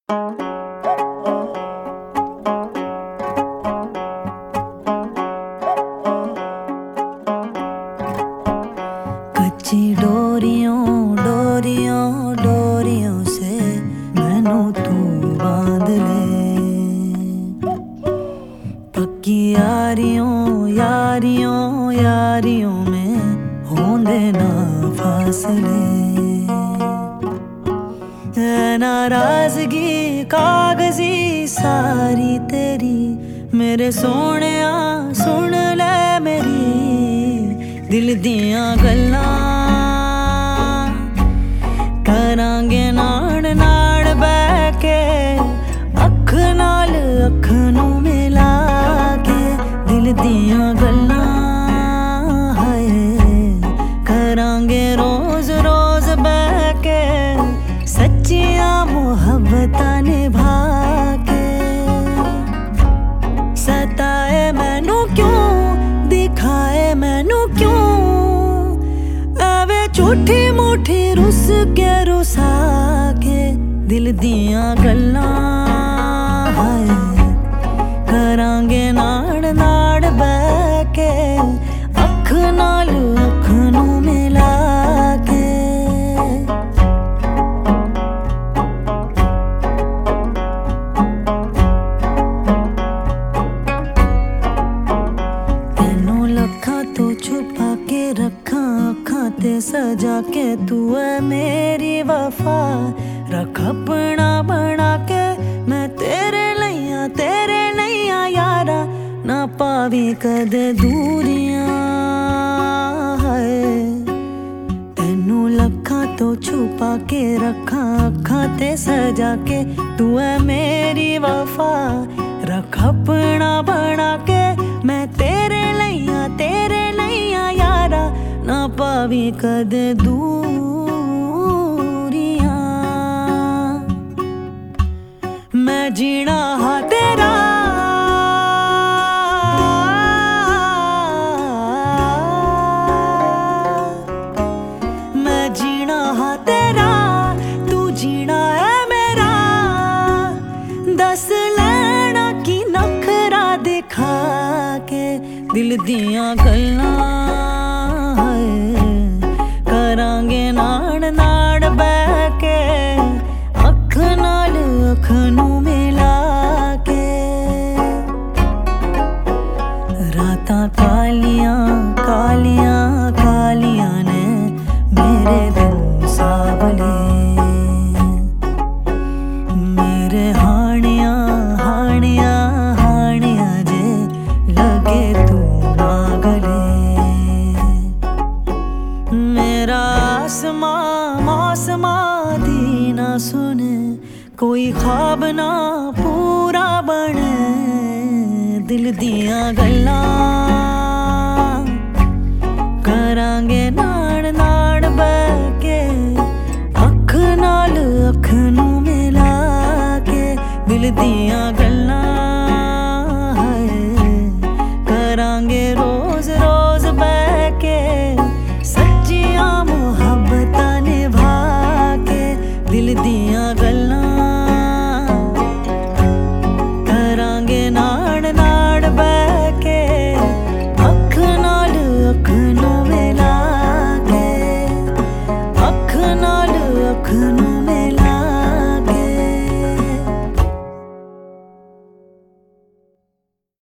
कच्ची डोरियों डोरियों डोरियों से मैनू तू बांध ले, पक्की यारियों यारियों यारियों में होंदे ना फासले। नाराजगी कागजी सारी तेरी, मेरे सोहणिया सुन ले मेरी दिल दियां गल्लां। करांगे नाड़ नाड़ बैठ के अख नाल अख नू मिला के, दिल दियां गल्लां हाय करांगे रोज रोज बैठ के, सच्चियां मुहब्बतां निभा के। सताए मैनू क्यों, दिखाए मैनू क्यों, आवे झूठी मूठी रुस के रुसा के, दिल दियां गल्लां हाय करांगे नाड़ नाड़ बैठ के, अख नाल अख नू मिला के। तो छुपा के रखा अखां ते सजा के, तू है मेरी वफा रख अपना बना के। मैं तेरे लइया यारा, ना पावी कदे दूरियां है। तेनू लखा तो छुपा के रखा अखां ते सजा के, तू है मेरी वफा रख अपना बना के। मैं तेरे लइया यारा, ना पावी कदे दूरियां। मैं जीना हा तेरा, मैं जीना हा तेरा, तू जीना है मेरा। दस लेना की नखरा दिखा के, दिल दियां गल्लां करांगे नाड़ नाड़ बैठ के, अख नाल अख नू मिला के। रातां कालियां कालियां कालियां ने मेरे दिल सावले, मेरे हानियां हानियां हानियां जे लगे तू ना गले। मेरा आसमां मौसमां दी ना सुने, कोई ख्वाब ना पूरा बने, दिल दियां गल्लां करांगे नाड़ नाड़ बैठ के, अख नाल अख नू मिला के, दिल दियां